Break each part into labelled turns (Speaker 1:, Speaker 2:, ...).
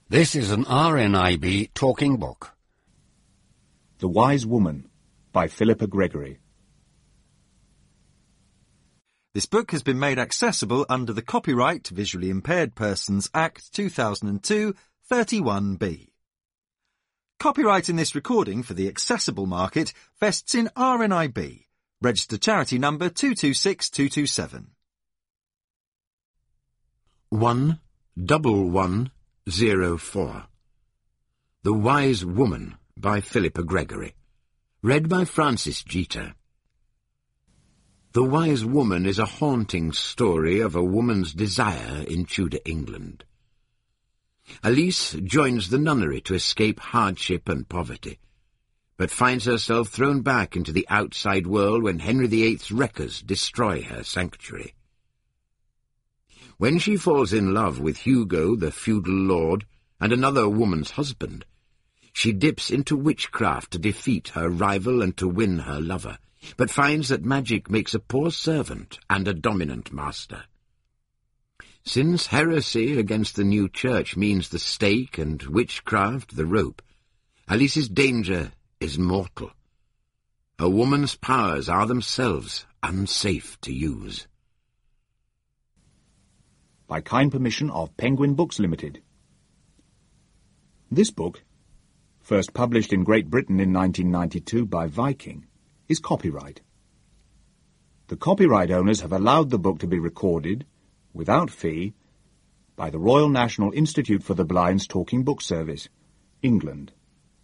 Speaker 1: This is an RNIB talking book.
Speaker 2: The Wise Woman by Philippa Gregory.
Speaker 3: This book has been made accessible under the Copyright Visually Impaired Persons Act 2002, 31B. Copyright in this recording for the accessible market vests in RNIB, registered charity number 226227.
Speaker 4: 11104. The Wise Woman by Philippa Gregory. Read by Francis Jeter. The Wise Woman is a haunting story of a woman's desire in Tudor England. Alice joins the nunnery to escape hardship and poverty, but finds herself thrown back into the outside world when Henry VIII's wreckers destroy her sanctuary. When she falls in love with Hugo, the feudal lord, and another woman's husband, she dips into witchcraft to defeat her rival and to win her lover, but finds that magic makes a poor servant and a dominant master. Since heresy against the new church means the stake and witchcraft the rope, Alice's danger is mortal. A woman's powers are themselves unsafe to use.
Speaker 2: By kind permission of Penguin Books Limited. This book, first published in Great Britain in 1992 by Viking, is copyright. The copyright owners have allowed the book to be recorded, without fee, by the Royal National Institute for the Blind's Talking Book Service, England.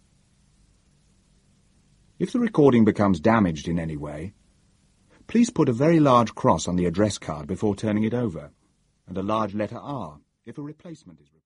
Speaker 2: If the recording becomes damaged in any way, please put a very large cross on the address card before turning it over, and a large letter R if a replacement is required.